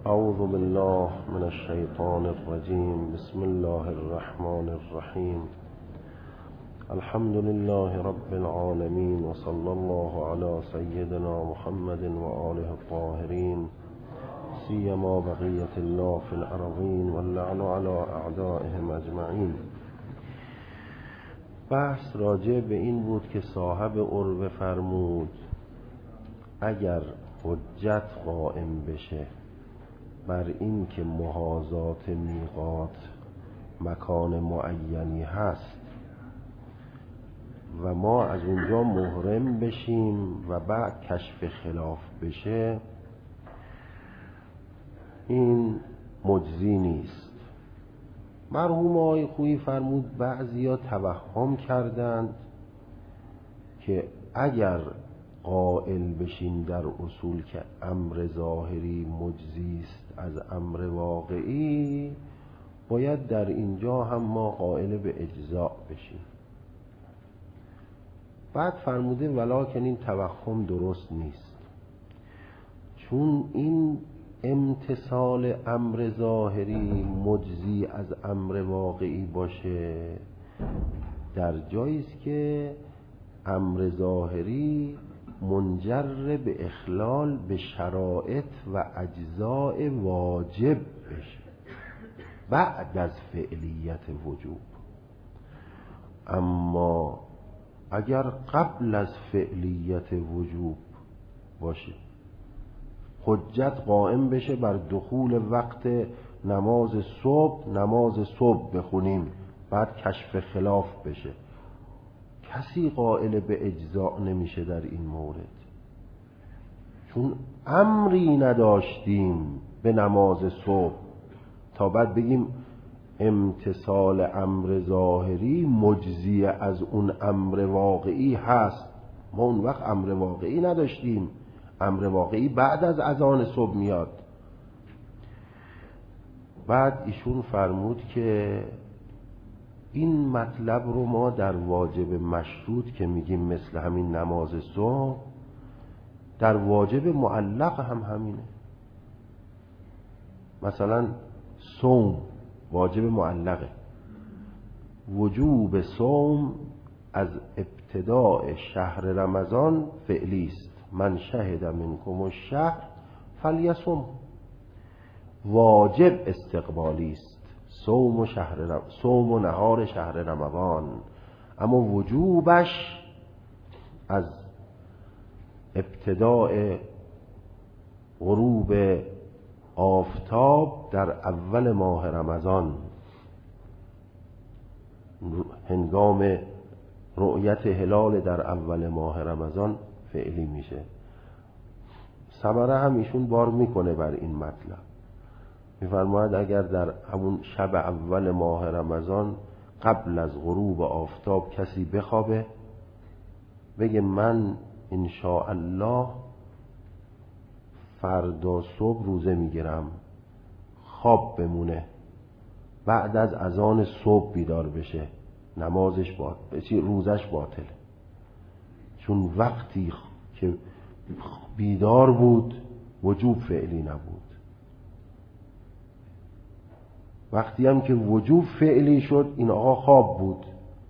اعوذ بالله من الشیطان الرجیم. بسم الله الرحمن الرحیم. الحمد لله رب العالمین و صلی الله علی سیدنا محمد و آله الطاهرین، سیما بقیة الله فی الارضین واللعن علی اعدائهم اجمعین. بحث راجع به این بود که صاحب عروه فرمود اگر حجت قائم بشه بر این که محاذات میقات مکان معینی هست و ما از اونجا محرم بشیم و بعد کشف خلاف بشه، این مجزی نیست. مرحوم آقای خویی فرمود بعضیا توهم کردند که اگر قائل بشیم در اصول که امر ظاهری مجزی است از امر واقعی، باید در اینجا هم ما قائل به اجزاء بشیم. بعد فرموده ولکن این توهم درست نیست، چون این امتصال امر ظاهری مجزی از امر واقعی باشه در جایی است که امر ظاهری منجر به اخلال به شرایط و اجزاء واجب بشه بعد از فعلیت وجوب. اما اگر قبل از فعلیت وجوب باشه، حجت قائم بشه بر دخول وقت نماز صبح بخونیم، بعد کشف خلاف بشه، کسی قائل به اجزاء نمیشه در این مورد، چون امری نداشتیم به نماز صبح تا بعد بگیم امتصال امر ظاهری مجزی از اون امر واقعی هست. ما اون وقت امر واقعی نداشتیم، امر واقعی بعد از اذان صبح میاد. بعد ایشون فرمود که این مطلب رو ما در واجب مشروط که میگیم مثل همین نماز صبح، در واجب معلق هم همینه. مثلا صوم واجب معلقه، وجوب صوم از ابتداء شهر رمضان فعلی است. من شهد منکم الشهر فلیصم. واجب استقبالی است، صوم و نهار شهر رمضان، اما وجوبش از ابتداء غروب آفتاب در اول ماه رمضان، هنگام رؤیت هلال در اول ماه رمضان فعلی میشه. ثمره هم ایشون بار میکنه بر این مطلب، میفرماید اگر در همون شب اول ماه رمضان قبل از غروب آفتاب کسی بخوابه بگه من انشاءالله فردا صبح روزه میگیرم، خواب بمونه، بعد از اذان صبح بیدار بشه، روزش باطله، چون وقتی که بیدار بود وجوب فعلی نبود. وقتی هم که وجوب فعلی شد این آقا خواب بود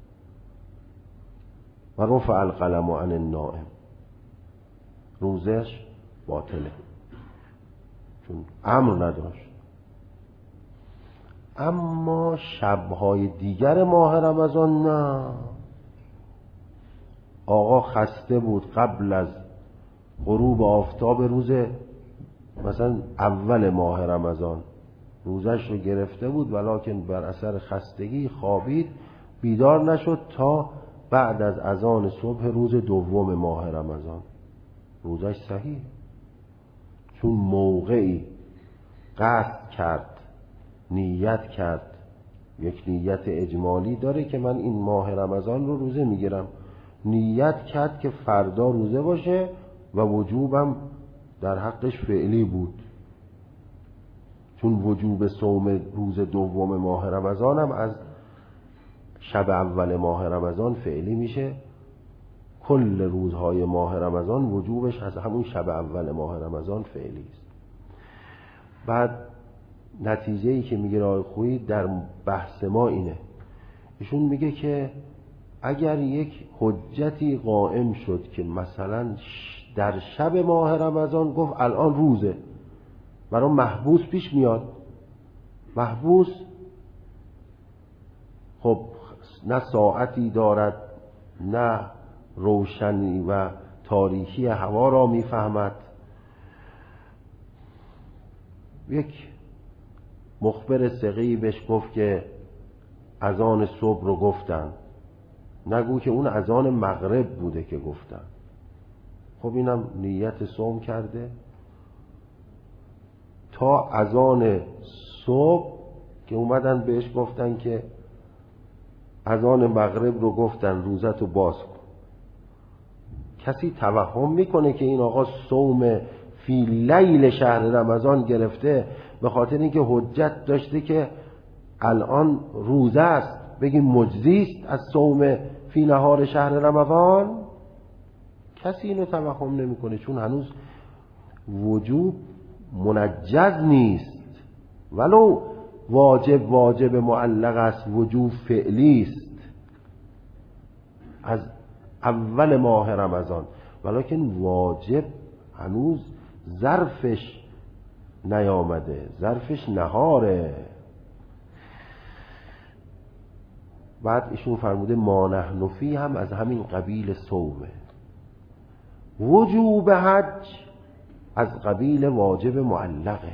و رفع القلم عن النائم، روزش باطله چون امر نداشت. اما شبهای دیگر ماه رمضان نه، آقا خسته بود قبل از غروب آفتاب روز مثلا اول ماه رمضان، روزش رو گرفته بود ولکن بر اثر خستگی خوابید، بیدار نشد تا بعد از اذان صبح روز دوم ماه رمضان، روزش صحیح، چون موقعی قصد کرد، نیت کرد، یک نیت اجمالی داره که من این ماه رمضان رو روزه میگیرم، نیت کرد که فردا روزه باشه و وجوبم در حقش فعلی بود، چون وجوب صوم روز دوم ماه رمضان هم از شب اول ماه رمضان فعلی میشه. کل روزهای ماه رمضان وجوبش از همون شب اول ماه رمضان فعلی است. بعد نتیجه‌ای که میگه آقای خویی در بحث ما اینه، ایشون میگه که اگر یک حجتی قائم شد که مثلا در شب ماه رمضان گفت الان روزه، برای محبوس پیش میاد، محبوس خب نه ساعتی دارد نه روشنی و تاریکی هوا را میفهمد، یک مخبر ثقه‌ای بهش گفت که اذان صبح رو گفتن، نگو که اون اذان مغرب بوده که گفتن. خب اینم نیت صوم کرده تا اذان صبح که اومدن بهش گفتن که اذان مغرب رو گفتن روزتو باز کن. کسی توهم میکنه که این آقا صوم فی لیل شهر رمضان گرفته به خاطر اینکه حجت داشته که الان روزه است بگیم مجزی است از صوم فی نهار شهر رمضان؟ کسی اینو توهم نمیکنه، چون هنوز وجوب منجز نیست، ولو واجب معلق است، وجوب فعلی است از اول ماه رمضان، ولکن واجب هنوز ظرفش نیامده، ظرفش نهاره. بعد ایشون فرموده ما نحن فی هم از همین قبیل صومه، وجوب حج از قبیل واجب معلقه.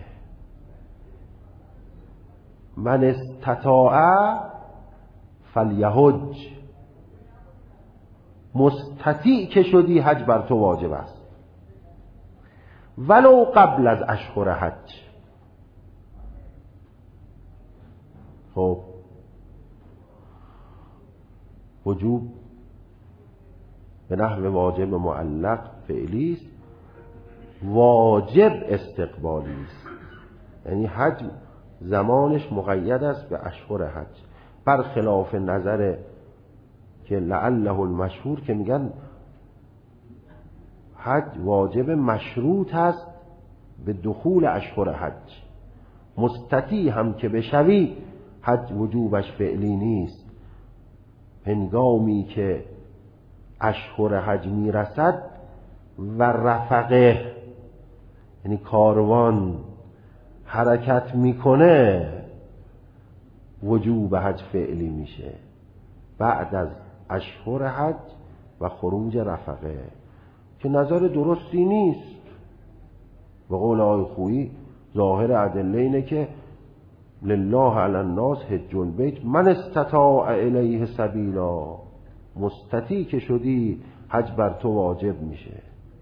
من استطاع فلیحج، مستطیع که شدی حج بر تو واجب است ولو قبل از اشهر حج. خب وجوب به نحو واجب معلق فعلی است، واجب استقبالی است، یعنی حج زمانش مقید است به اشهر حج، برخلاف نظر که لعله المشهور که میگن حج واجب مشروط است به دخول اشهر حج. مستطیع هم که بشوی حج وجوبش فعلی نیست، هنگامی که اشهر حج میرسد و رفقه یعنی کاروان حرکت میکنه وجوب حج فعلی میشه بعد از اشهر حج و خروج رفقه، که نظر درستی نیست. به قول آقای خویی ظاهر ادله اینه که لله علی الناس حج البیت من استطاع الیه سبیلا، مستطیع که شدی حج بر تو واجب میشه.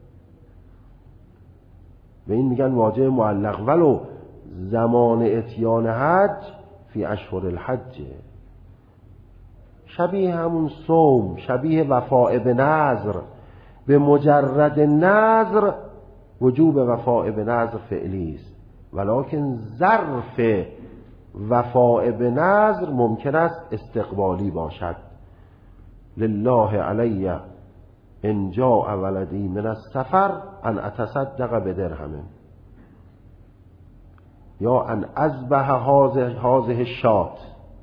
و این میگن واجب معلق ولو زمان اتیان حج فی اشهر الحج، شبیه همون صوم، شبیه وفاء به نذر. به مجرد نذر وجوب وفاء به نذر فعلی است، ولکن ظرف وفاء به نذر ممکن است استقبالی باشد. لله علی ان جاء ولدی من السفر ان اتصدق بدرهم یا ان اذبح هذه الشات.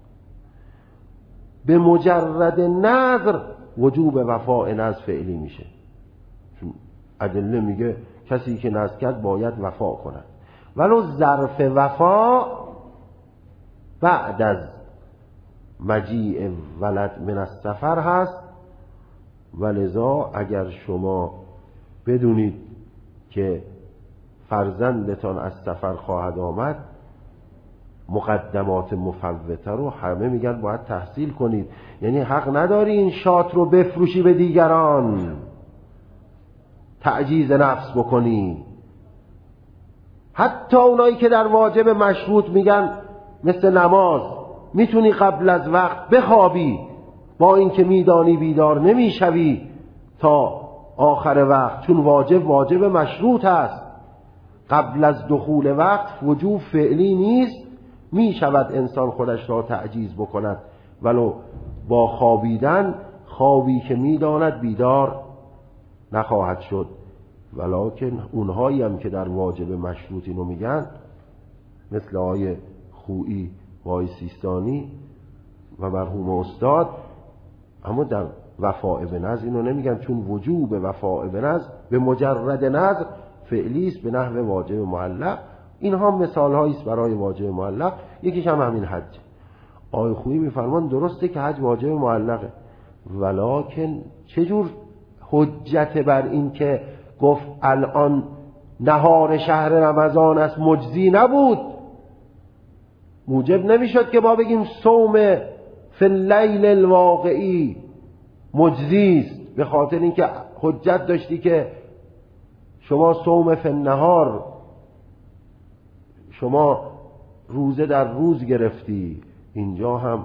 به مجرد نذر وجوب وفاء نذر فعلی میشه، چون ادله میگه کسی که نذر کرد باید وفا کند، ولو ظرف وفا بعد از مجیء ولد من السفر هست. ولذا اگر شما بدونید که فرزندتان از سفر خواهد آمد، مقدمات مفوته رو همه میگن باید تحصیل کنید، یعنی حق نداری این شات رو بفروشی به دیگران، تعجیز نفس بکنی. حتی اونایی که در واجب مشروط میگن مثل نماز میتونی قبل از وقت بخوابی، با اینکه میدانی بیدار نمیشوی تا آخر وقت، چون واجب مشروط است. قبل از دخول وقت وجوب فعلی نیست، میشود انسان خودش را تعجیز بکند ولو با خوابیدن، خوابی که میداند بیدار نخواهد شد. ولکن اونهایی هم که در واجب مشروط اینو میگن مثل آقای خویی و آقای سیستانی و مرحوم استاد. اما در وفاء به نظر اینو نمیگن، چون وجوب وفاء به نظر به مجرد نظر فعلی است به نحو واجب معلق. اینها مثال هایی است برای واجب معلق. یکیش هم همین حج. آقای خویی میفرمان درسته که حج واجب معلقه، ولکن چجور حجت بر این که گفت الان نهار شهر رمضان است مجزی نبود؟ موجب نمیشد که ما بگیم صوم فی اللیل الواقعی مجزی است، به خاطر اینکه حجت داشتی که شما صوم فی النهار، شما روزه در روز گرفتی. اینجا هم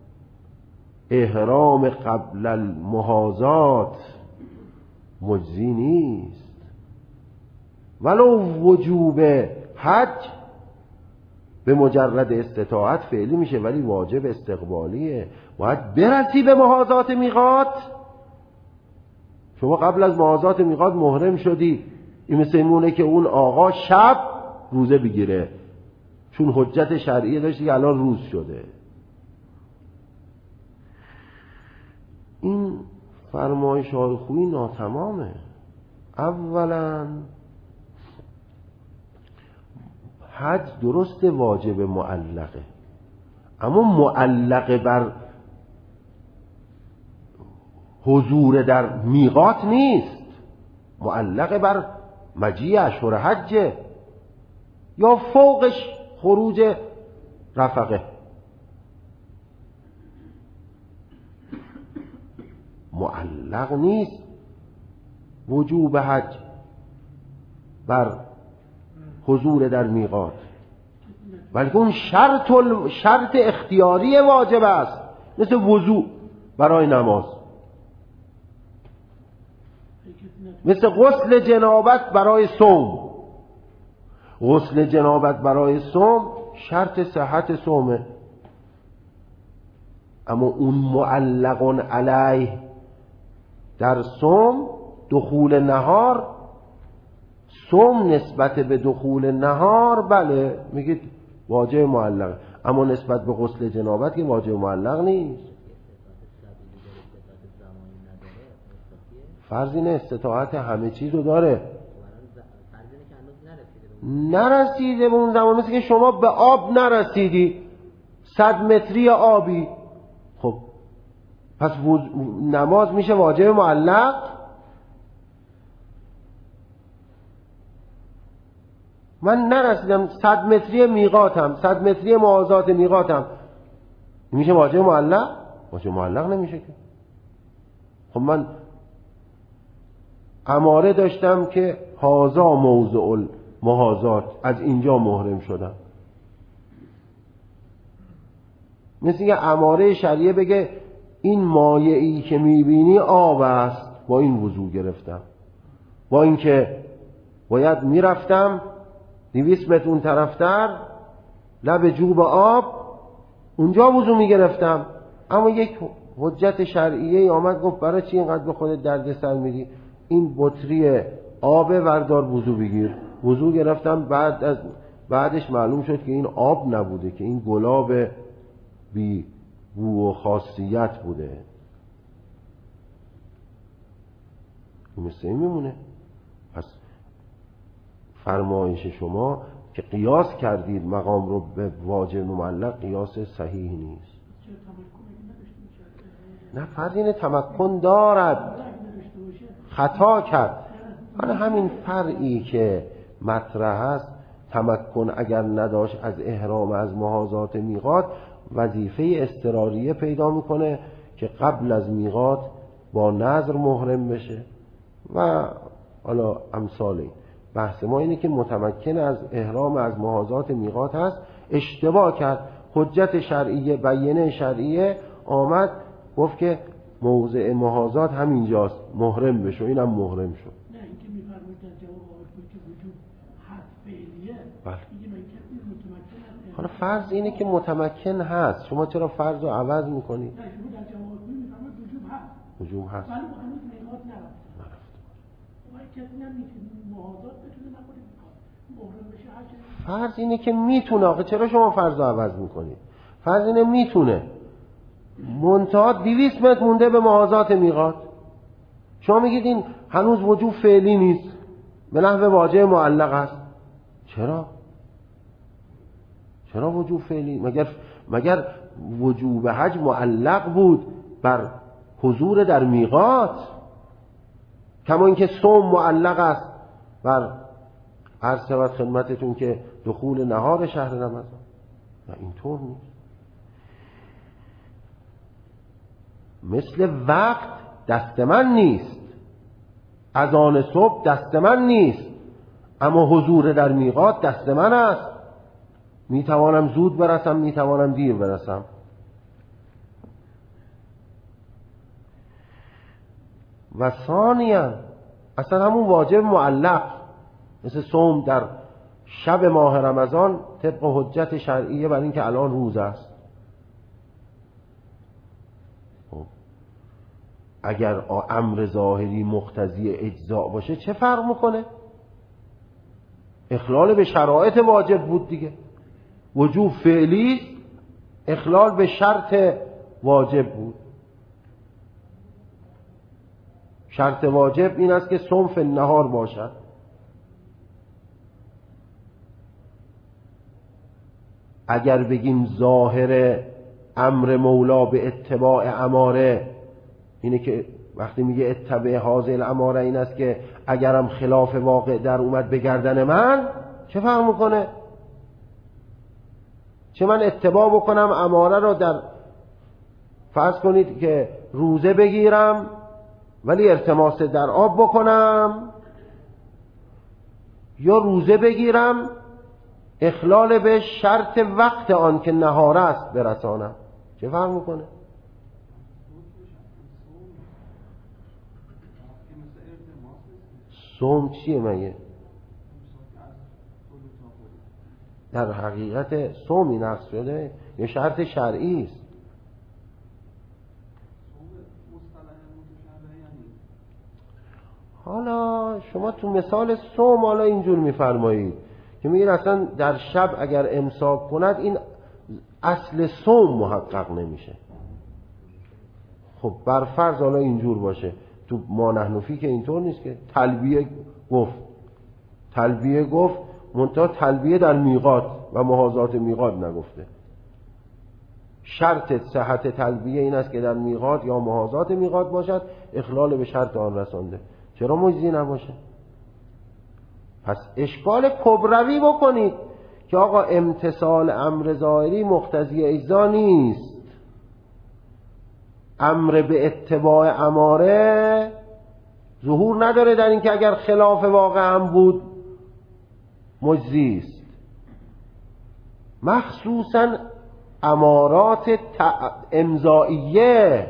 احرام قبل المحاضات مجزی نیست، ولو وجوب حج به مجرد استطاعت فعلی میشه، ولی واجب استقبالیه. باید برسی به محاضات میقات. شما قبل از محاضات میقات محرم شدی، این مثل اینونه که اون آقا شب روزه بگیره، چون حجت شرعیه داشتی که الان روز شده. این فرمایش های خویی ناتمامه. اولا حج درست واجب معلقه، اما معلقه بر حضور در میقات نیست، معلقه بر مجیء اشهر حجه یا فوقش خروج رفقه. معلق نیست وجوب حج بر حضور در میقات، بلکه اون شرط اختیاری واجب است، مثل وضوء برای نماز، مثل غسل جنابت برای صوم. غسل جنابت برای صوم شرط صحت صومه، اما اون معلق علیه در صوم دخول نهار. صوم نسبت به دخول نهار بله میگید واجب معلق، اما نسبت به غسل جنابت که واجب معلق نیست. فرض اینه استطاعت همه چیز رو داره، نرسیده به اون زمان. مثل که شما به آب نرسیدی، 100 متری آبی، خب پس نماز میشه واجب معلق؟ من نرسیدم 100 متری میقاتم، 100 متری محاذات میقاتم، میشه واجب معلق؟ واجب معلق نمیشه که. خب من اماره داشتم که هازا موضع المحاذات، از اینجا محرم شدم. مثل که اماره شریعه بگه این مایعی که میبینی آب است، با این وضو گرفتم، با اینکه باید میرفتم 200 متر اون طرفتر لب جوب آب، اونجا وضو میگرفتم. اما یک حجت شرعیه آمد گفت برای چی اینقدر به خودت درد سر میدی؟ این بطری آب وردار وضو بگیر. وضو گرفتم، بعدش معلوم شد که این آب نبوده، که این گلاب بی بو و خاصیت بوده. مثل این میمونه. پس فرمایش شما که قیاس کردید مقام رو به واجب معلق قیاس صحیح نیست. نه، فرض اینه تمکن دارد، خطا کرد. حالا همین فرعی که مطرح است، تمکن اگر نداشت از احرام از محاذات میقات، وظیفه اضطراریه پیدا میکنه که قبل از میقات با نظر محرم بشه و حالا امثالی. بحث ما اینه که متمکن از احرام از محاذات میقات هست، اشتباه کرد، حجت شرعیه بینه شرعیه آمد گفت که موضع محاذات همینجاست، محرم بشو، اینم محرم شد. نه اینکه میفرمایید در جواب آقای خویی که وجود حد فعلیه. بله. میگه من کسی متمکن است. حالا فرض اینه که متمکن هست، شما چرا فرض رو عوض میکنید؟ نه شما در جواب آقای خویی میفرمایید وجود هست. وجود هست. ولی هنوز میقات نرفته. ولی کسی نمیگه محاذات بتونه نکنه محرم بشه هر چیزی فرض اینه که میتونه. آخه چرا شما فرض رو عوض میکنید؟ فرض اینه میتونه، منتها 200 متر مونده به محاذات میقات. شما میگید این هنوز وجوب فعلی نیست، به نحو واجه معلق است. چرا وجوب فعلی؟ مگر وجوب حج معلق بود بر حضور در میقات، کما اینکه صوم معلق است بر عرض شود خدمتتون که دخول نهار شهر رمضان. نه اینطور نیست. مثل وقت دست من نیست، اذان صبح دست من نیست، اما حضور در میقات دست من است. میتوانم زود برسم، میتوانم دیر برسم. و ثانیاً اصلا همون واجب معلق مثل صوم در شب ماه رمضان طبق حجت شرعیه بر این که الان روز است. اگر امر ظاهری مقتضی اجزاء باشه چه فرق میکنه؟ اخلال به شرایط واجب بود دیگه. وجوب فعلی، اخلال به شرط واجب بود. شرط واجب این است که صوم فی النهار باشد. اگر بگیم ظاهر امر مولا به اتباع اماره اینه که وقتی میگه اتباع حاضر اماره این است که اگرم خلاف واقع در اومد به گردن من، چه فرق میکنه؟ چه من اتباع بکنم اماره را، در فرض کنید که روزه بگیرم ولی التماس در آب بکنم، یا روزه بگیرم اخلال به شرط وقت آن که نهار است برسانم، چه فرق میکنه؟ صوم چیه مگه؟ در حقیقت صومی نقص شده یه شرط شرعی است. حالا شما تو مثال صوم حالا اینجور میفرمایید که میگید اصلا در شب اگر امساک کند این اصل صوم محقق نمیشه. خب بر فرض حالا اینجور باشه، تو ما نحنفی که اینطور نیست که تلبیه گفت منتها تلبیه در میقات و محاذات میقات نگفته. شرط صحت تلبیه این است که در میقات یا محاذات میقات باشد، اخلال به شرط آن رسانده. چرا مجزی نباشه؟ پس اشکال کبروی بکنید که آقا امتثال امر ظاهری مقتضی اجزا نیست. امر به اتباع اماره ظهور نداره در این که اگر خلاف واقع هم بود مجزی است. مخصوصا امارات امضائیه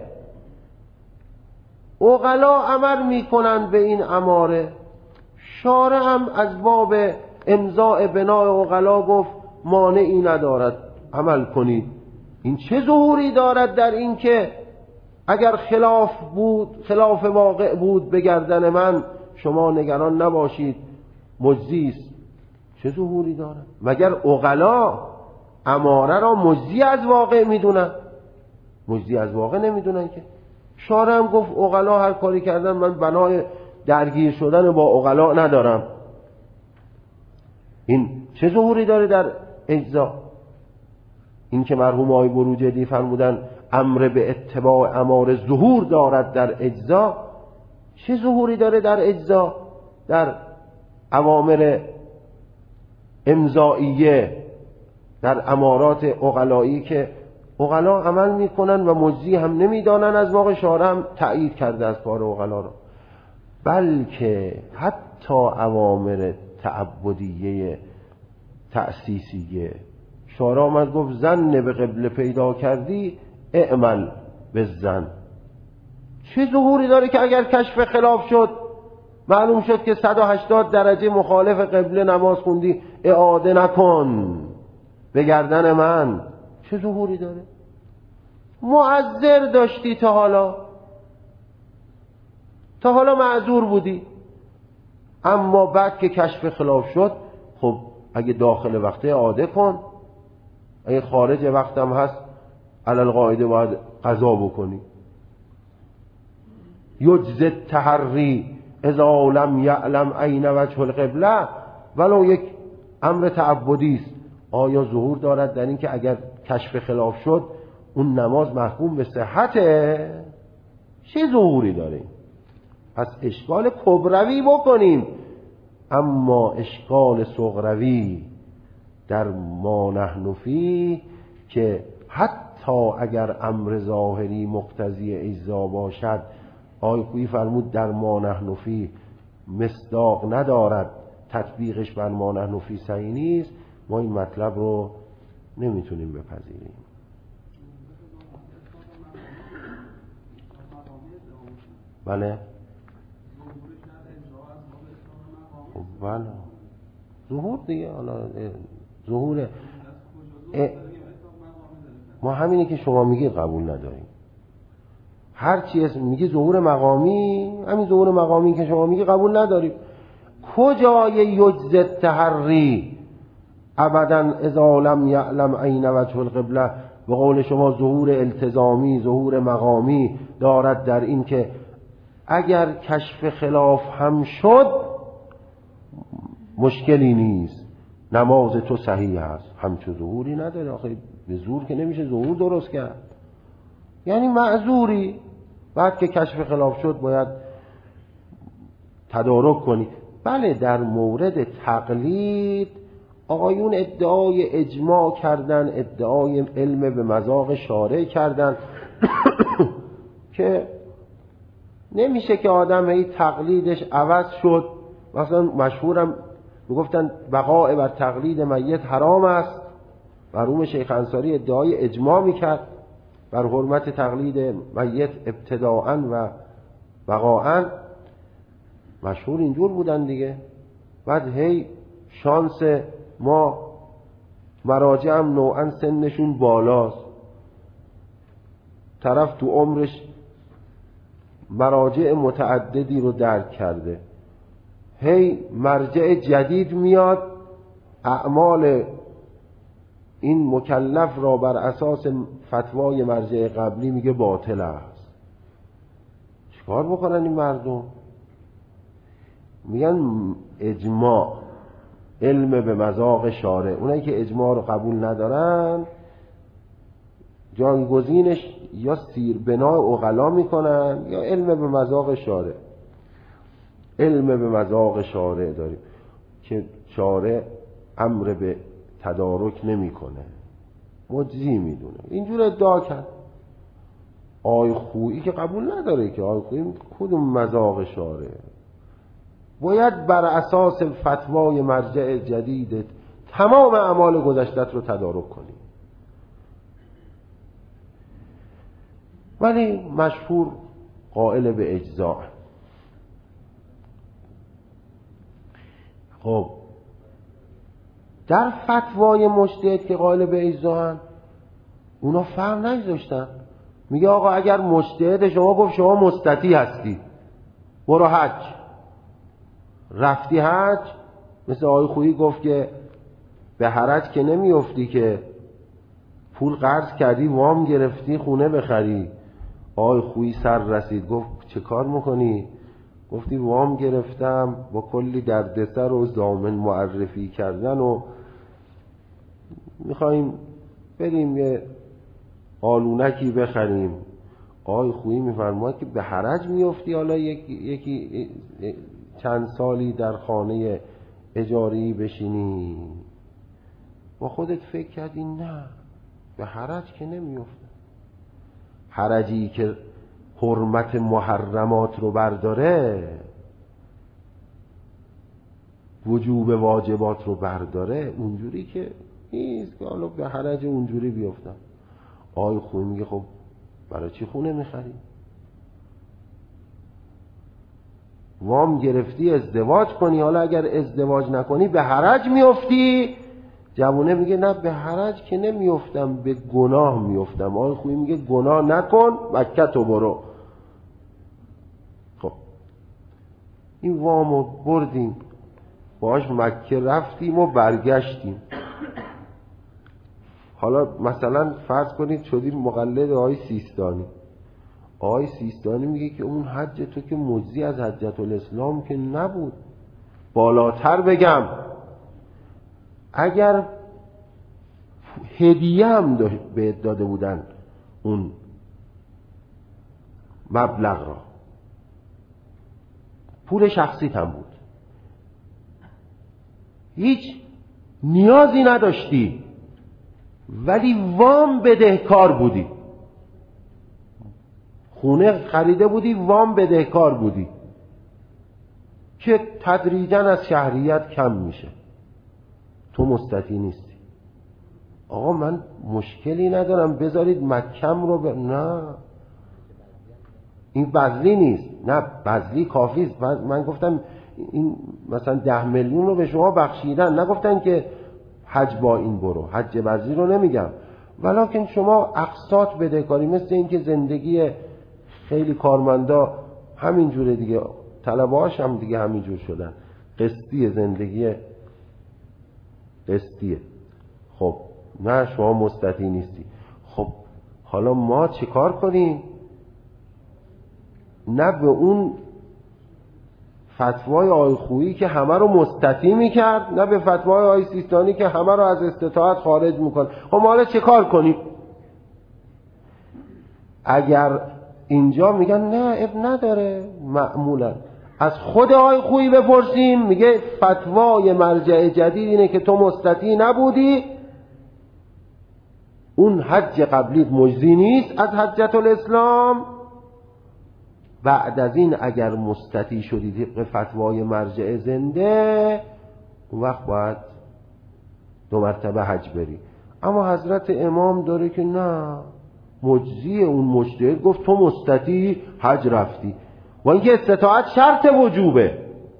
عقلا عمل میکنند به این اماره. شارع هم از باب امضاء بناء عقلا گفت مانعی ندارد عمل کنید. این چه ظهوری دارد در این که اگر خلاف واقع بود به گردن من شما نگران نباشید مجزی است؟ چه ظهوری دارد؟ مگر عقلا اماره را مجزی از واقع میدونن؟ مجزی از واقع نمیدونن که. شارع هم گفت عقلا هر کاری کردن من بنای درگیر شدن با عقلا ندارم. این چه ظهوری داره در اجزا؟ این که مرحوم آقای بروجردی فرمودن امر به اتباع اماره ظهور دارد در اجزا، چه ظهوری داره در اجزا؟ در اوامر امضائیه، در امارات عقلایی که عقلا عمل میکنن و مجزی هم نمیدانن از واقع. شارع هم تأیید کرده از کار عقلا را. بلکه حتی اوامر تعبدیه تأسیسیه شارع آمد گفت زن به قبله پیدا کردی اعمل به زن. چه ظهوری داره که اگر کشف خلاف شد معلوم شد که 180 درجه مخالف قبله نماز خوندی اعاده نکن به گردن من؟ چه ظهوری داره؟ معذر داشتی تا حالا معذور بودی، اما بعد که کشف خلاف شد خب اگه داخل وقته عاده کن، اگه خارج وقتم هست علل قاعده باید قضا بکنی. یجز التحری اذا لم یعلم این وجه القبله، ولو یک امر تعبدی است. آیا ظهور دارد در این که اگر کشف خلاف شد اون نماز محکوم به صحته؟ چه ظهوری داره؟ پس اشکال کبروی بکنیم، اما اشکال صغروی در ما نحن فیه که حتی اگر امر ظاهری مقتضی اجزا باشد، آقای خویی فرمود در ما نحن فیه مصداق ندارد، تطبیقش بر ما نحن فیه صحیح نیست، ما این مطلب رو نمیتونیم بپذیریم. بله خب بله ظهور دیگه، حالا ظهور ما همینی که شما میگید قبول نداریم. هر چی اسم میگی ظهور مقامی، همین ظهور مقامی که شما میگی قبول نداریم. کجای یجز التحری ابدا اذا لم یعلم این وجه القبله؟ به قول شما ظهور التزامی، ظهور مقامی دارد در این که اگر کشف خلاف هم شد مشکلی نیست، نماز تو صحیح است. همچون ظهوری نداره. آخه به زور که نمیشه ظهور درست کرد، یعنی معذوری. بعد که کشف خلاف شد باید تدارک کنی. بله در مورد تقلید آقایون ادعای اجماع کردن، ادعای علم به مذاق شارع کردن که نمیشه که آدم هی تقلیدش عوض شد. مثلا مشهورم میگفتن بقاء بر تقلید میت حرام است. مرحوم شیخ انصاری ادعای اجماع میکرد بر حرمت تقلید میت ابتداءً و بقاءً. مشهور اینجور بودن دیگه. بعد هی شانس ما مراجع هم نوعاً سنشون بالاست، طرف تو عمرش مراجع متعددی رو درک کرده، هی مرجع جدید میاد اعمال این مکلف را بر اساس فتوای مرجع قبلی میگه باطل است. چیکار بکنن این مردم؟ میگن اجماع، علم به مذاق شارع. اونایی که اجماع رو قبول ندارن جایگزینش یا سیر بنای عقلا میکنن یا علم به مذاق شارع. علم به مذاق شارع داریم که شارع امر به تدارک نمیکنه، مجزی میدونه. اینجور ادعا کرد. آقای خویی که قبول نداره که آقای خویی کدوم مذاق شارع، باید بر اساس فتوای مرجع جدیدت تمام اعمال گذشتت رو تدارک کنی. ولی مشهور قائل به اجزاء. خب در فتوای مجتهد که قائل به اجزاءن اونا فهم نگذاشتن. میگه آقا اگر مجتهد شما گفت شما مستطیع هستی برو حج، رفتی حج، مثل آقای خویی گفت که به حرج که نمیافتی که پول قرض کردی وام گرفتی خونه بخری. آقای خویی سر رسید گفت چه کار میکنی؟ گفتی وام گرفتم با کلی دردسر و ضامن معرفی کردن و میخواییم بریم یه آلونکی بخریم. آقای خویی میفرماید که به حرج میافتی حالا یکی چند سالی در خانه اجاری بشینی؟ با خودت فکر کردی نه به حرج که نمیافته. حرجی که حرمت محرمات رو برداره، وجوب واجبات رو برداره، اونجوری که نیست که حالا به حرج اونجوری بیافتم. آقای خویی میگه خب برای چی خونه میخری؟ وام گرفتی ازدواج کنی، حالا اگر ازدواج نکنی به حرج میافتی. جوونه میگه نه به حرج که نمیافتم، به گناه میافتم. آقای خویی میگه گناه نکن، مکه تو برو. خب این وامو بردیم باهاش مکه رفتیم و برگشتیم. حالا مثلا فرض کنید شدیم مقلد آقای سیستانی. آقای سیستانی میگه که اون حج تو که مجزی از حجت الاسلام که نبود. بالاتر بگم اگر هدیه هم بهت داده بودن اون مبلغ را، پول شخصیت هم بود، هیچ نیازی نداشتی ولی وام بدهکار بودی، خونه خریده بودی وام بدهکار بودی که تدریجاً از شهریت کم میشه، تو مستطیع نیستی. آقا من مشکلی ندارم بذارید مکم رو نه این بذلی نیست، نه بذلی کافیست. من گفتم این مثلا 10 میلیون رو به شما بخشیدن، نگفتن که حج با این برو، حج بذلی رو نمیگم، ولکن شما اقساط بدهکاری، مثل این که زندگی خیلی کارمندا همین جوره دیگه، طلبه‌هاش هم دیگه همین جور شدن، قسطی زندگی قسطیه. خب نه شما مستطیع نیستی. خب حالا ما چه کار کنیم؟ نه به اون فتوای آقای خویی که همه رو مستطیع میکرد، نه به فتوای آقای سیستانی که همه رو از استطاعت خارج میکنه. خب ما حالا چه کار کنیم؟ اگر اینجا میگن نه اب نداره، معمولا از خود آقای خویی بپرسیم، میگه فتوای مرجع جدید اینه که تو مستطیع نبودی، اون حج قبلیت مجزی نیست از حجت الاسلام، بعد از این اگر مستطیع شدید به فتوای مرجع زنده اون وقت باید 2 مرتبه حج بری. اما حضرت امام داره که نه مجزی، اون مجتهد گفت تو مستطیع حج رفتی، و اینکه استطاعت شرط وجوبه،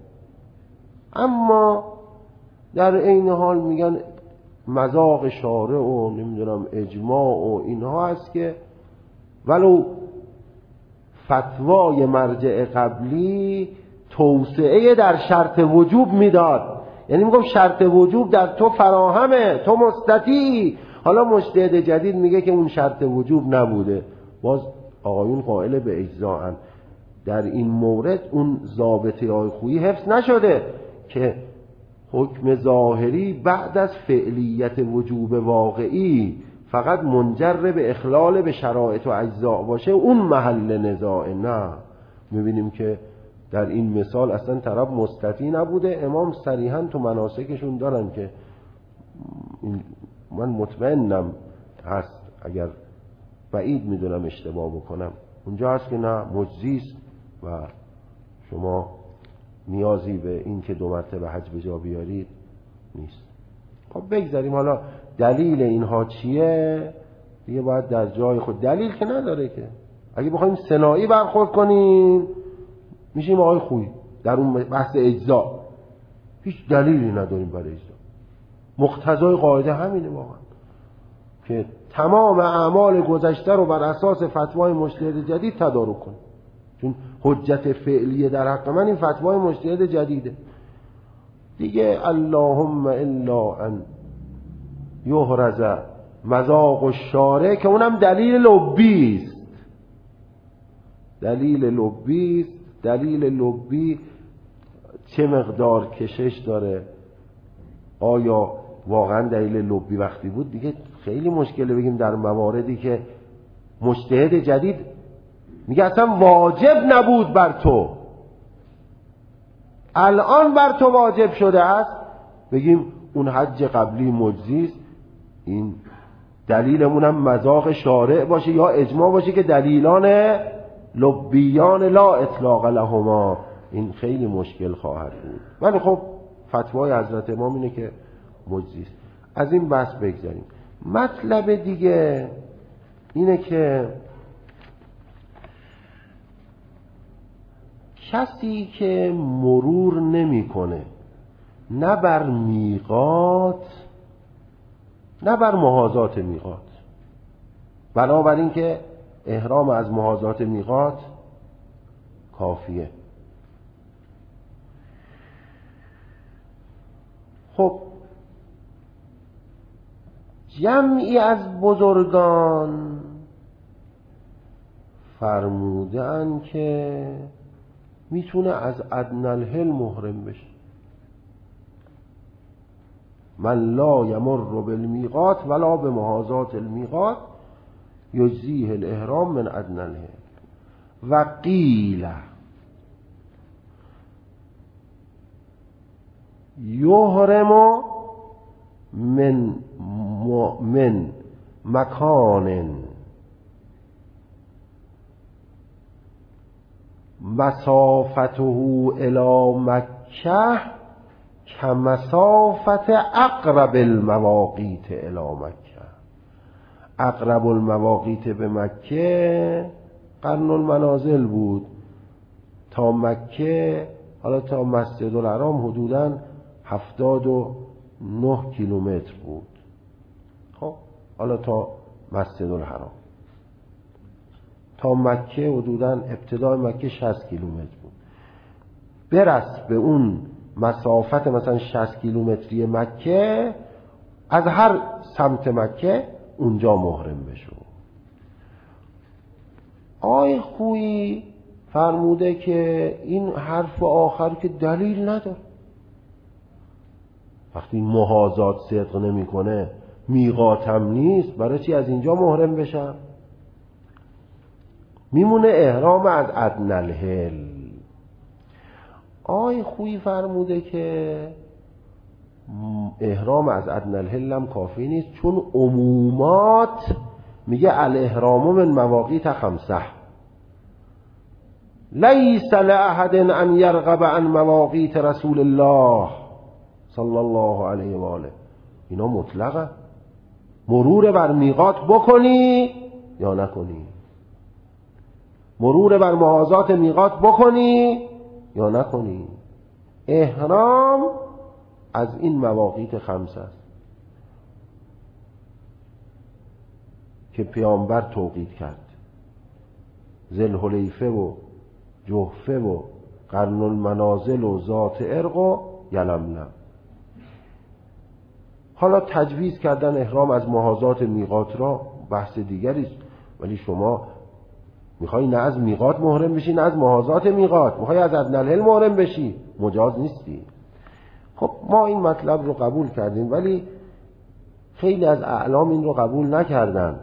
اما در عین حال میگن مذاق شارع و نمیدونم اجماع و اینها هست که ولو فتوای مرجع قبلی توسعه در شرط وجوب میداد، یعنی میگم شرط وجوب در تو فراهمه، تو مستطیع. حالا مجتهد جدید میگه که اون شرط وجوب نبوده، باز آقایون قائل به اجزاءن. در این مورد اون ضابطه آقای خویی حفظ نشده که حکم ظاهری بعد از فعلیت وجوب واقعی فقط منجر به اخلال به شرایط و اجزاء باشه، اون محل نزاع. نه، میبینیم که در این مثال اصلا طرف مستطیع نبوده. امام صریحا تو مناسکشون دارن که من مطمئنم هست، اگر بعید میدونم اشتباه بکنم، اونجا هست که نه مجزیست و شما نیازی به این که 2 مرتبه حج به جا بیارید نیست. خب بگذاریم، حالا دلیل اینها چیه دیگه باید در جای خود، دلیل که نداره که اگه بخوایم صناعی برخورد کنیم میشیم آقای خویی در اون بحث اجزا، هیچ دلیلی نداریم برای اجزا. مقتضای قاعده همینه واقعا که تمام اعمال گذشته رو بر اساس فتوای مجتهد جدید تدارک کنیم، چون حجت فعلیه در حق من این فتوای مجتهد جدیده دیگه. اللهم الا ان یحرز مذاق الشارع، که اونم دلیل لبی است. دلیل لبی چه مقدار کشش داره؟ آیا واقعا دلیل لبی وقتی بود دیگه خیلی مشکله بگیم در مواردی که مجتهد جدید میگه اصلا واجب نبود بر تو، الان بر تو واجب شده است، بگیم اون حج قبلی مجزی است. این دلیلمون هم مذاق شارع باشه یا اجماع باشه که دلیلان لبیان لا اطلاق لهما، این خیلی مشکل خواهد بود. ولی خب فتوای حضرت امام اینه که مجزی است. از این بحث بگذاریم. مطلب دیگه اینه که کسی که مرور نمیکنه نه بر میقات نه بر محاذات میقات، بنابراین که احرام از محاذات میقات کافیه. خب جمعی از بزرگان فرمودن که میتونه از ادنی الحل محرم بشه. من لا یمر بالمیقات ولا بمحاذات المیقات یجزیه الاحرام من ادنی الحل. و قیل یحرم من مکان مسافته الی مکه کمسافت اقرب المواقیت الی مکه. اقرب المواقیت به مکه قرن المنازل بود، تا مکه حالا تا مسجد الحرام حدوداً 79 کیلومتر بود. خب حالا تا مسجد الحرام تا مکه حدوداً ابتدای مکه 60 کیلومتر بود. برس به اون مسافت مثلا 60 کیلومتری مکه، از هر سمت مکه اونجا محرم بشو. آی خویی فرموده که این حرف آخر که دلیل نداره. وقتی محاذات صدق نمیکنه، میقاتم نیست، برای چی از اینجا محرم بشم؟ میمونه احرام از ادنی الحل. آی خویی فرموده که احرام از ادنی الحل هم کافی نیست، چون عمومات میگه الاحرام من مواقیت خمسه لیس لأحد ان یرغب عن مواقیت رسول الله صلی الله علیه و آله. اینا مطلقه، مرور بر میقات بکنی یا نکنی، مرور بر محاذات میقات بکنی یا نکنی، احرام از این مواقیت خمسه است که پیامبر توقیت کرد. ذوالحلیفه و جحفه و قرن المنازل و ذات ارق و یلملم. حالا تجویز کردن احرام از محاذات میقات را بحث دیگری است، ولی شما میخوای نه از میقات محرم بشی نه از محاذات میقات، میخوای از ادنی الحل محرم بشی، مجاز نیستی. خب ما این مطلب رو قبول کردیم، ولی خیلی از اعلام این رو قبول نکردن.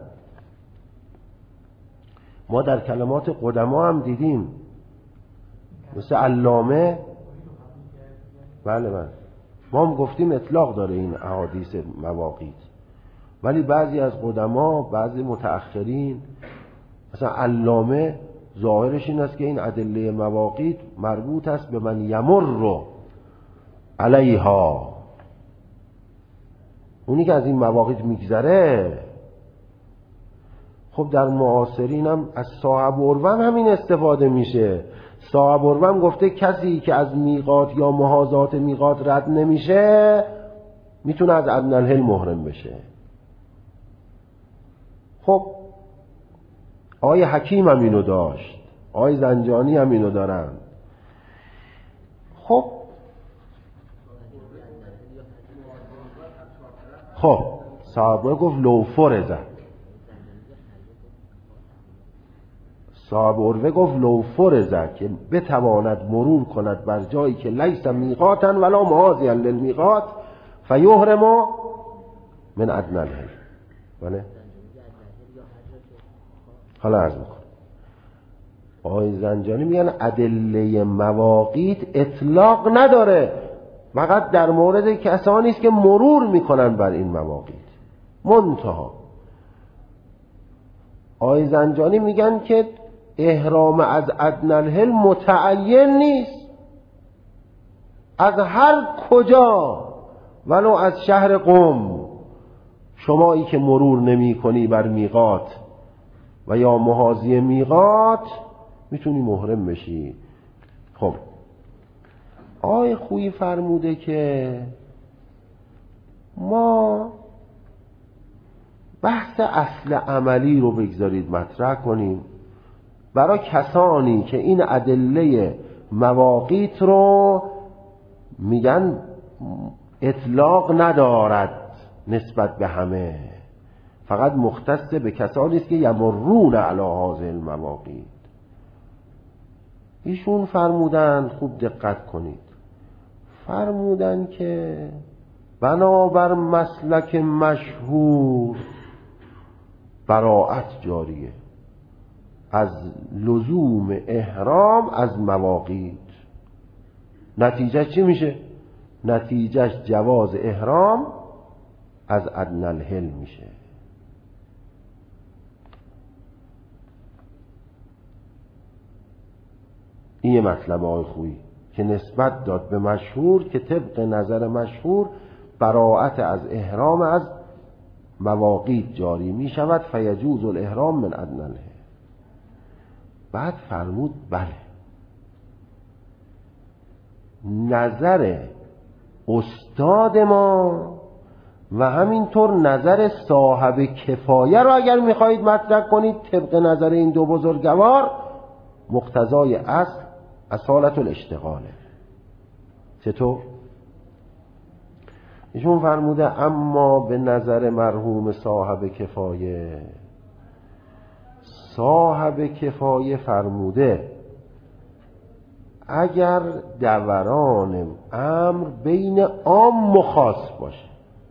ما در کلمات قدما هم دیدیم، مثل علامه، بله ما هم گفتیم اطلاق داره این احادیث مواقیت، ولی بعضی از قدما، بعضی متأخرین، مثلا علامه ظاهرش این است که این ادله مواقیت مربوط است به من یمر علیها، اونی که از این مواقیت میگذره. خب در معاصرین هم از صاحب عروه همین استفاده میشه. صاحب عروه هم گفته کسی که از میقات یا محاذات میقات رد نمیشه میتونه از ادنی الحل محرم بشه. خب آقای حکیم هم اینو داشت، آقای زنجانی هم اینو دارن. خب صاحب گفت لو فرزه، صاحب عروه گفت لو فرزه، که بتواند مرور کند بر جایی که لیس میقاتا ولا محاذیا للمیقات فیحرم من ادنی الحل. بله حالا عرض میکنم. آقای زنجانی میگن ادله مواقیت اطلاق نداره، فقط در مورد کسانی است که مرور میکنن بر این مواقیت. منتها آقای زنجانی میگن که احرام از ادنی الحل متعین نیست، از هر کجا ولو از شهر قم، شمایی که مرور نمی کنی بر میقات و یا محاذی میقات میتونی محرم بشی. خب آقای خویی فرموده که ما بحث اصل عملی رو بگذارید مطرح کنیم برای کسانی که این ادله مواقیت رو میگن اطلاق ندارد نسبت به همه، فقط مختص به کسانی است که یمرون علی هذه المواقیت. ایشون فرمودن، خوب دقت کنید، فرمودن که بنابر مسلک مشهور براءت جاریه از لزوم احرام از مواقیت. نتیجه چی میشه؟ نتیجهش جواز احرام از ادنی الحل میشه. این یه مطلب آقای خویی که نسبت داد به مشهور که طبق نظر مشهور براءت از احرام از مواقیت جاری می شود، فیجوز الاحرام من ادنی الحل. بعد فرمود بله، نظر استاد ما و همینطور نظر صاحب کفایه را اگر میخواهید مطرح کنید طبق نظر این دو بزرگوار، مقتضای اصالت الاشتغاله. چطور؟ ایشون فرموده اما به نظر مرحوم صاحب کفایه، صاحب کفایه فرموده اگر دوران امر بین عام و خاص باشه،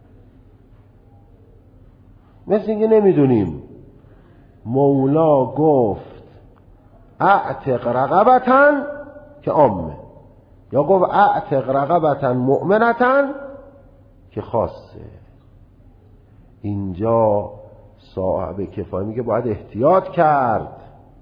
مثل اینکه نمیدونیم مولا گفت اعتق رقبتن که عامه، یا گفت اعتق رقبتن مؤمنتن که خاصه. اینجا صاحب کفایه میگه باید احتیاط کرد.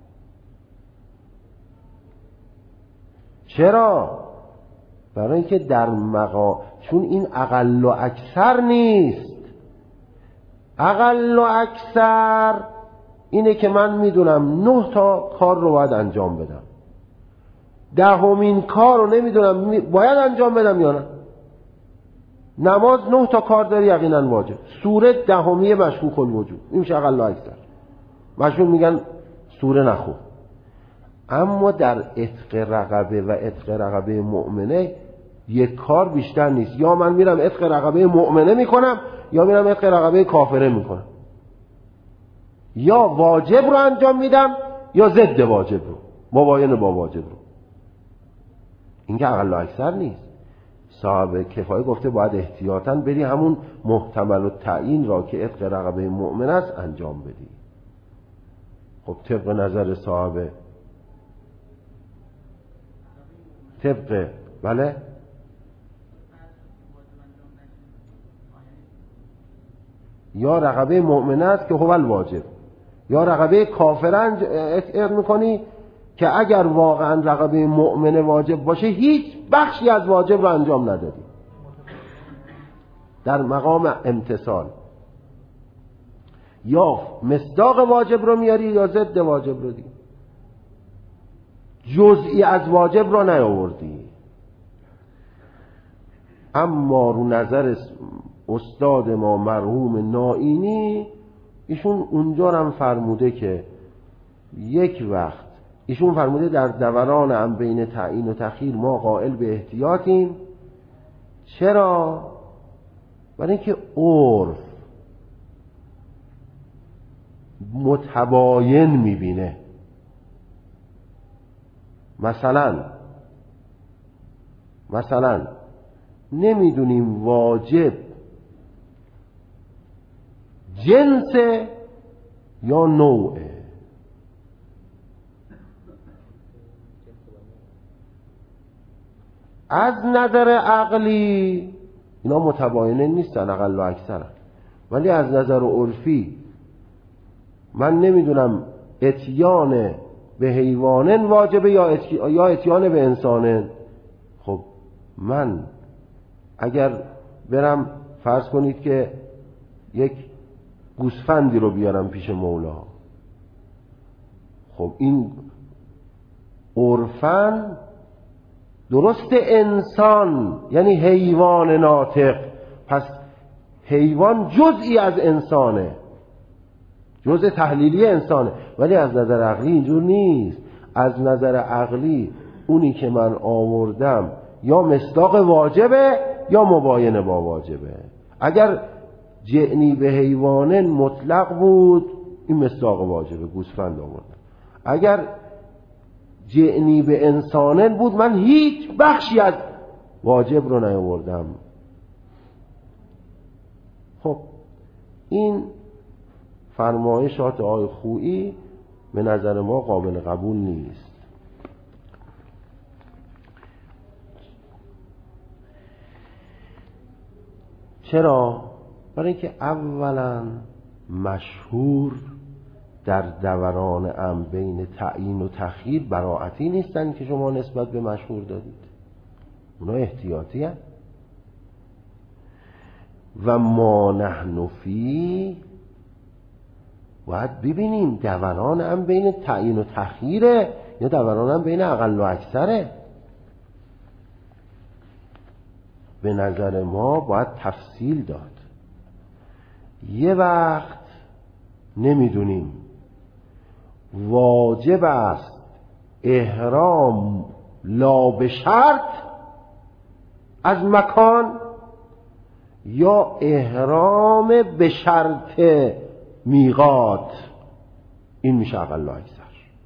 چرا؟ برای اینکه در چون این اقل و اکثر نیست. اقل و اکثر اینه که من میدونم 9 تا کار رو باید انجام بدم، 10مین کار رو نمیدونم باید انجام بدم یا نه. نماز 9 تا کار داره یقینا واجب، سوره 10 مشکوک الوجوب، این میشه اقل و اکثر. مشهور میگن سوره نخون. اما در عتق رقبه و عتق رقبه مؤمنه یک کار بیشتر نیست، یا من میرم عتق رقبه مؤمنه میکنم یا میرم عتق رقبه کافره میکنم، یا واجب رو انجام میدم یا ضد واجب رو، مباین با واجب رو. این که اقل و اکثر نیست. صاحب کفایه گفته باید احتیاطاً بری همون محتمل و تعیین را که عتق رقبه مؤمن است انجام بدی. خب طبق نظر صاحب، طبق بله یا رقبه مؤمن است که هو الواجب، یا رقبه کافرن اعتقاد میکنی که اگر واقعا رقبه مؤمن واجب باشه هیچ بخشی از واجب رو انجام ندادی، در مقام امتثال یا مصداق واجب رو میاری یا ضد واجب رو دیگه، جزئی از واجب رو نیاوردی. اما رو نظر استاد ما مرحوم نائینی، ایشون اونجا هم فرموده که یک وقت ایشون فرموده در دوران هم بین تعیین و تخییر ما قائل به احتیاطیم. چرا؟ برای اینکه عرف متباین میبینه. مثلا نمیدونیم واجب جنس یا نوعه، از نظر عقلی اینا متباینه نیستن، اقل و اکثر، ولی از نظر عرفی من نمیدونم اتیان به حیوانن واجبه یا اتیان به انسانن. خب من اگر برم فرض کنید که یک گوسفندی رو بیارم پیش مولا، خب این عرفاً درست انسان یعنی حیوان ناطق، پس حیوان جزئی از انسانه، جزء تحلیلی انسانه، ولی از نظر عقلی اینجور نیست. از نظر عقلی اونی که من آوردم یا مصداق واجبه یا مباین با واجبه. اگر جعنی به حیوانن مطلق بود این مصداق واجبه، گوسفند آوردم. اگر جعنی به انسانن بود من هیچ بخشی از واجب رو نیاوردم. خب این فرمایشات آقای خویی به نظر ما قابل قبول نیست. چرا؟ برای اینکه اولا مشهور در دوران بین تعیین و تخییر براعتی نیستن که شما نسبت به مشهور دادید، اونا احتیاطی هست. و ما نحن فی باید ببینیم دوران بین تعیین و تخییره یا دوران بین اقل و اکثره. به نظر ما باید تفصیل داد. یه وقت نمیدونیم واجب است احرام لا به شرط از مکان یا احرام به شرط میقات، این میشه اقل و اکثر.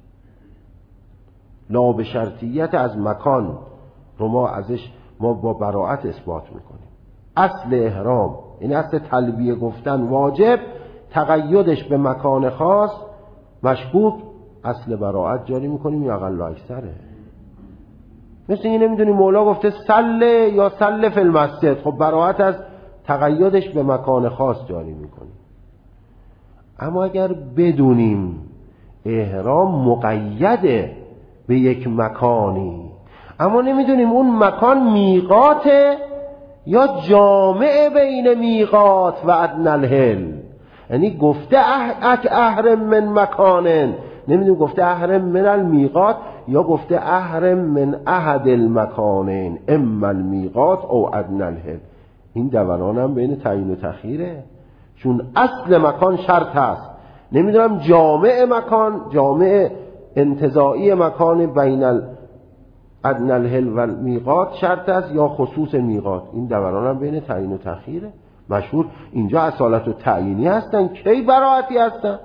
لا به شرطیت از مکان رو ما با براعت اثبات میکنیم. اصل احرام یعنی اصل تلبیه گفتن واجب، تقیدش به مکان خاص مشکوک، اصل براعت جاری میکنیم یا اقل و اکثره. مثل این نمیدونیم مولا گفته صله یا صله فی المسجد، خب براعت از تقیدش به مکان خاص جاری میکنیم. اما اگر بدونیم احرام مقیده به یک مکانی اما نمیدونیم اون مکان میقاته یا جامع بین میقات و ادنی الحل، یعنی گفته احرم من مکانن، نمیدونیم گفته احرم من المیقات یا گفته احرم من احد المکانین اما المیقات او ادنی الحل. این دوران هم بین تعیین و تخییره، چون اصل مکان شرط هست. نمیدونم جامع مکان، جامع انتزاعی مکان بین ادنی الحل و المیقات شرط است یا خصوص میقات. این دوران هم بین تعیین و تخییره. مشهور اینجا اصالت و تعیینی هستن، کی براعتی هستن؟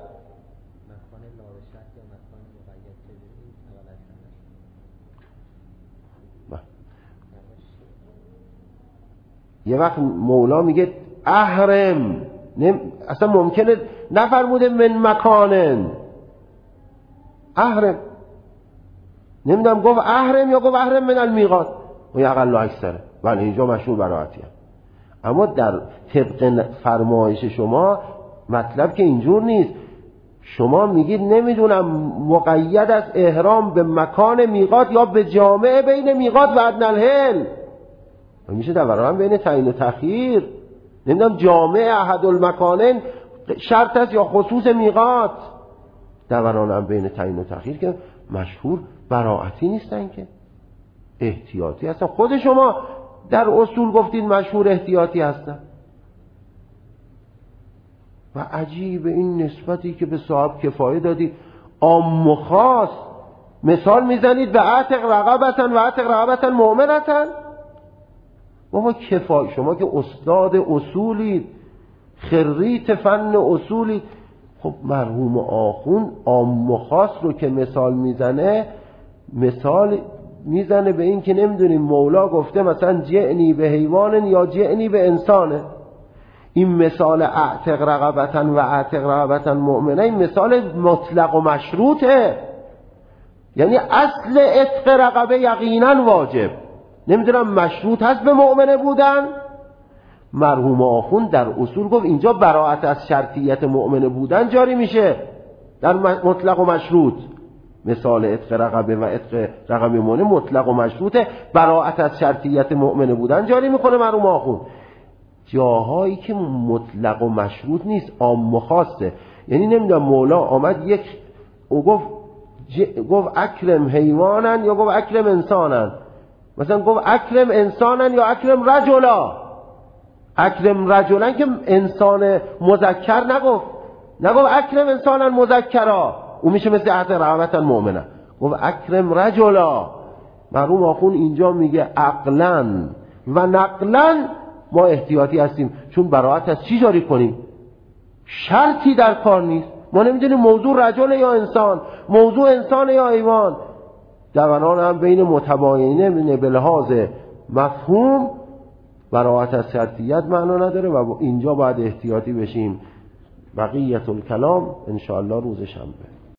یه وقت مولا میگه احرم، اصلا ممکنه نفرموده من مکانن، احرم، نمیدونم گفت احرم یا گفت احرم من المیقات و یا اقل و اکثره. بله اینجا مشهور براعتی هم. اما در طبق فرمایش شما مطلب که اینجور نیست. شما میگید نمیدونم مقید از احرام به مکان میقات یا به جامع بین میقات و ادنی الحل، میشه دوران بین تعیین و تخییر. نمیدونم جامع احد المکانین شرط است یا خصوص میقات. دوران هم بین تعیین و تخییر که مشهور براعتی نیستن، که احتیاطی هستن. خود شما در اصول گفتید مشهور احتیاطی هستن. و عجیب این نسبتی که به صاحب کفایه دادی، عام و خاص مثال میزنید به اعتق رقبتن و اعتق رقبتن مؤمنتن. بابا کفایه، شما که استاد اصولید، خریت فن اصولید، خب مرحوم آخوند عام و خاص رو که مثال میزنه، مثال میزنه به این که نمیدونیم مولا گفته مثلا جعنی به حیوان یا جعنی به انسانه. این مثال اعتق رقبتن و اعتق رقبتن مؤمنه، این مثال مطلق و مشروطه، یعنی اصل عتق رقبه یقینا واجب، نمیدونم مشروط هست به مؤمنه بودن. مرحوم آخوند در اصول گفت اینجا براعت از شرطیت مؤمنه بودن جاری میشه در مطلق و مشروط. مثال عتق رقبه و عتق رقبه مؤمنه مطلق و مشروطه، براعت از شرطیت مؤمنه بودن جاری میکنه مرحوم آخوند. جاهایی که مطلق و مشروط نیست، عام و خاصه، یعنی نمیدونم مولا آمد یک گفت اکرم حیوانن یا گفت اکرم انسانن، مثلا گفت اکرم انسانن یا اکرم رجلا. اکرم رجلن که انسان مذکر نگفت اکرم انسانن مذکرا، اون میشه مثل اعتق رقبتن مؤمنه. گفت اکرم رجلا. مرحوم آخوند اینجا میگه عقلن و نقلا ما احتیاطی هستیم، چون براءت از چی جاری کنیم؟ شرطی در کار نیست. ما نمیدونیم موضوع رجل یا انسان، موضوع انسان یا حیوان. دوانان هم بین متباینه به لحاظ مفهوم براءت از شرطیت معنا نداره و اینجا باید احتیاطی بشیم. بقیت الکلام انشاءالله روز شنبه.